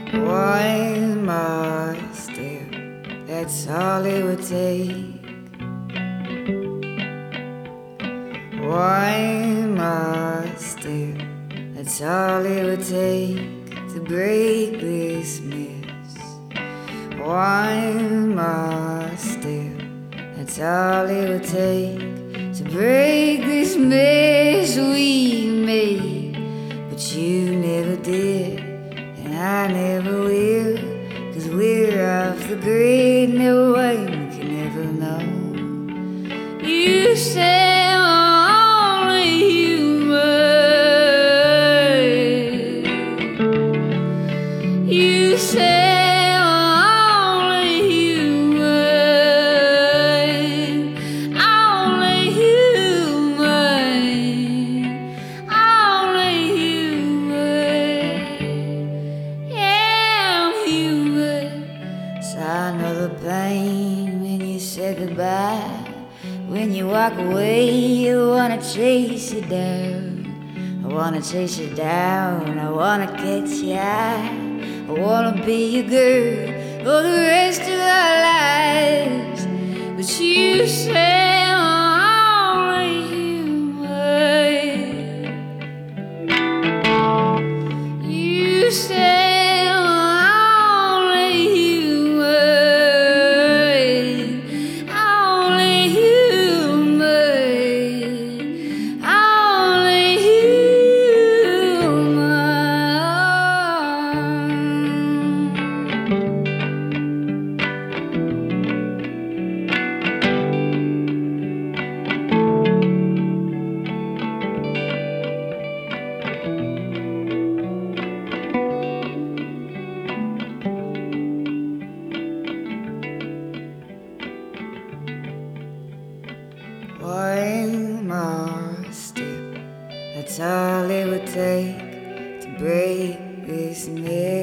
One more step, that's all it would take. One more step, that's all it would take to break this mess. One more step, that's all it would take to break this mess we made. But you never did, and I never will, 'cause we're off the grid, no one can ever know. You say I'm only human. You say I know the pain when you say goodbye. When you walk away, you wanna chase you down. I wanna chase you down, I wanna catch you high. I wanna be your girl for the rest of our lives. But you say I'm only human. You say one more step, that's all it would take to break this mess.